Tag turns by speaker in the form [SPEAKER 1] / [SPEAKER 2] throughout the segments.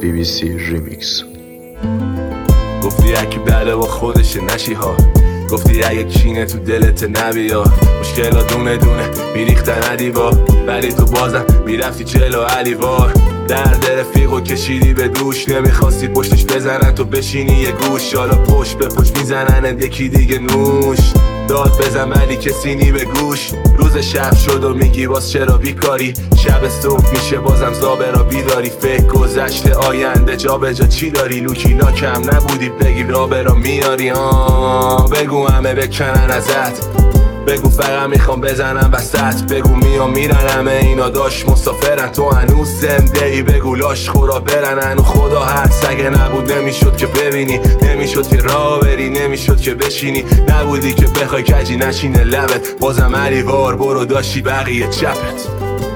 [SPEAKER 1] BBC Remix.
[SPEAKER 2] گفتی اکی بله با خودشه نشی ها، گفتی اگه کینه تو دلت نبیا، مشکلا دونه دونه میریختن ادیبا، ولی تو بازم میرفتی جلو علیوار. درد رفیقو کشیدی به دوش، نمیخواستی پشتش بزنن تو بشینی یه گوش، حالا پشت به پشت میزنن یکی دیگه نوش. داد بزن ولی کسی نی به گوش. روز شب شد و میگی باز چرا بیکاری، شب صبح میشه بازم زابرا بیداری. فکر گذشته آینده جا به جا چی داری، لوکینا کم نبودی بگی رابرا میاری. بگو همه بکنن ازت، بگو فقط میخوام بزنم وسط، بگو میام میرن همه اینا داشت مسافرن، تو هنوز زنده ای بگو لاش خورا برن. هنو خدا هست اگه نبود نمیشد که ببینی، نمیشد که راه بری، نمیشد که بشینی، نبودی که بخوای کجی نشینه لبت، بازم علیوار برو داشتی بقیه چپت.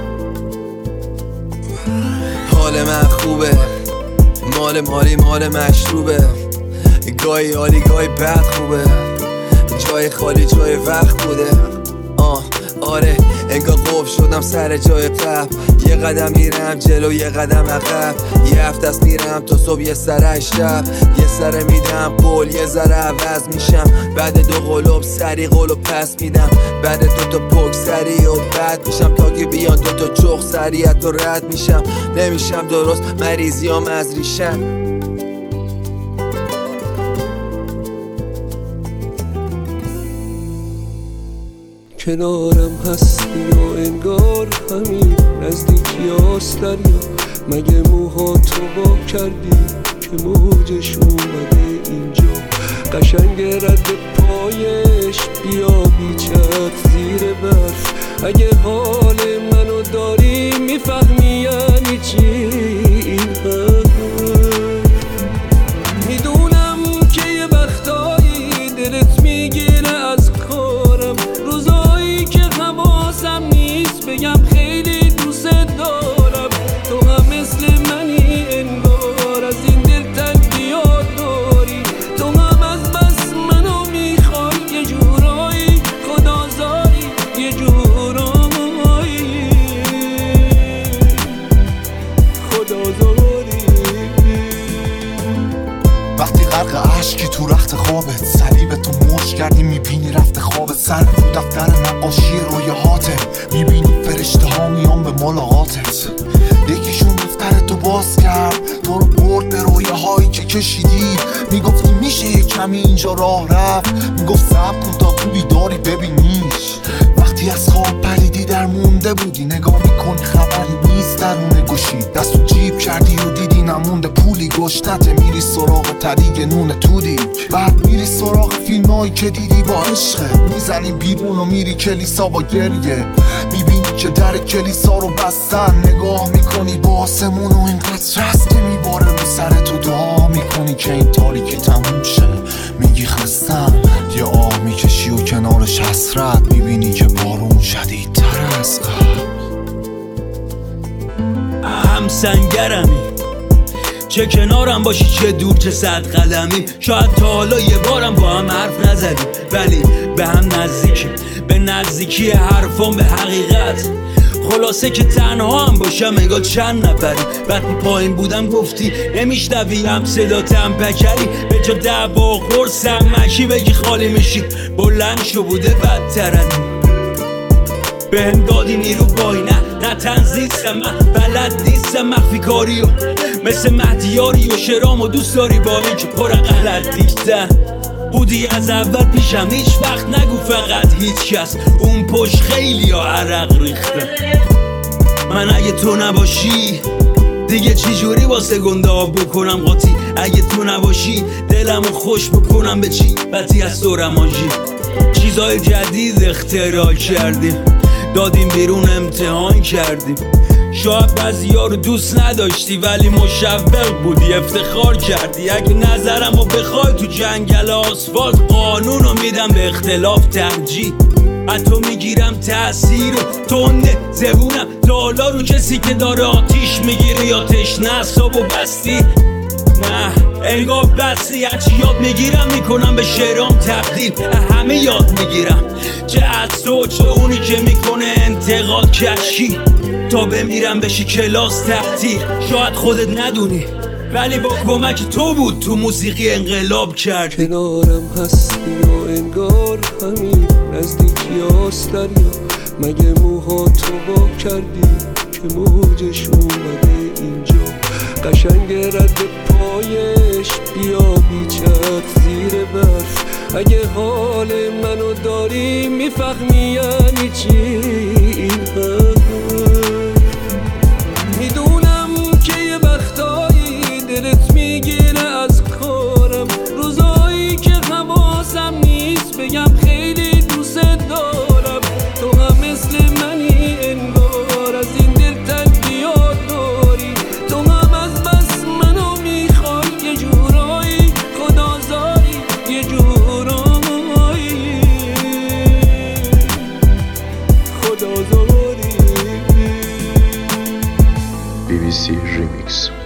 [SPEAKER 3] حال من خوبه، مال مشروبه، گاهی حالی گاهی بد خوبه، جای خالی جای وقت بوده. آره انگار قفل شدم سر جای قبل، یه قدم میرم جلو یه قدم عقب، یه هفته است میرم تا صبح یه سر شب، یه سر میدم قول یه ذره عوض میشم، بعد دو قلوب سری قولو پس میدم، بعد دو تا پک سری و بد میشم، تا که بیان دو تا چخ سریعت و رد میشم، نمیشم درست مریضیام از ریشم.
[SPEAKER 4] کنارم هستی و انگار همین نزدیکی آستریا، مگه موها تو با کردی که موجش اومده اینجا، قشنگ رد پایش بیا بیچت زیر برف، اگه حال منو داری میفهمی یعنی چی این میدونم که یه وقتایی دلت میگیره از کارم، روزایی که حواسم نیست بگم خیلی دوست دارم، تو هم مثل منی انگار از این دل تنگی یاد داری، تو هم از بس منو میخوای یه جورایی خدازاری، یه جورایی خدازاری.
[SPEAKER 5] وقتی غرق عشقی تو رخت خوابت، صلیب تو مشت کردی میبینی رفت خوابت، سر رو دفتر نقاشی رویاهاته، میبینی فرشته ها میان به ملاقاتت، یکیشون دفتر تو باز کرد تو رو برد به رویاهایی که کشیدی، میگفتی میشه یه کمی اینجا راه رفت، میگفت صبر کن تا تو بیداری ببینیش، وقتی از خواب پریدی در مونده بودی، نگاه میکنی خبری نیست درون گوشی، دستو جیب کردی و دیدی نمونده پولی، گشنته میری سراغ طریق نون تودی، بعد میری سراغ فیلمایی که دیدی با عشقه، میزنی بیرون و میری کلیسا با گریه، میبینی که در کلیسا رو بستن، نگاه میکنی با آسمون و اینقدر رست میباره رو سر تو، دعا میکنی که این تاریکی تموم شه، میگی خستم، یه آه میکشی و کنارش حسرت، میبینی که بارون شدیدتر از قبل.
[SPEAKER 6] هم سنگرمی، چه کنارم باشی چه دور چه صد قدمی، شاید تا حالا یه بارم با هم حرف نزدیم، ولی به هم نزدیکیم، به نزدیکی حرفام به حقیقت، خلاصه که تنها هم باشم انگار چند نفری، وقتی پایین بودم گفتی نمیشنوی هم صداتم پکری، به جا دعوا قرصم مشی بگی خالی میشی، بلند شو بوده بدترنی، به هم دادی نیرو بای نه تنزیستم، من بلد نیستم مخفی کاریو، مثل مهدیاری و شرام و دوست داری با این که پر غلط دیشتن بودی از اول پیشم، هیچ وقت نگو فقط هیچ کس، اون پشت خیلی ها عرق ریخته، من اگه تو نباشی دیگه چی جوری واسه گنده ها بکنم قاطی، اگه تو نباشی دلمو خوش بکنم به چی بطی از تو رمانجی، چیزای جدید اختراع کردیم، دادیم بیرون امتحان کردیم، شاید بعضی ها رو دوست نداشتی ولی مشوق بودی افتخار کردی، اگه نظرمو بخوای تو جنگل آسفالت قانون رو میدم به اختلاف ترجیح، از تو میگیرم تأثیر و تنده زبونم دالا رو کسی که داره آتیش میگیره یا تشنه حسابو بستی، نه انگار بستی هرچی یاد میگیرم میکنم به شعرام تبدیل، همه یاد میگیرم چه از تو چه اونی که میکنه انتقاد کشی، تا بمیرم بشی کلاس تحتیر، شاید خودت ندونی ولی با کمک تو بود تو موسیقی انقلاب کرد.
[SPEAKER 4] کنارم هستی و انگار همین نزدیکی هاست دریا، مگه موها تو با کردی که موجش اومده اینجا، قشنگ رد پایش بیا بیچت زیر برف، اگه حال منو داری میفهمی یعنی چی این حرف. میدونم که یه وقتایی دلت میگیره از کارم، روزایی که حواسم نیست بگم خیلی دوست دارم، تو هم مثل منی انگار از این دل تنگی یاد داری، تو هم از بس منو میخوای یه جورایی خدازاری، یه جورایی خدازاری.
[SPEAKER 1] BBC Remix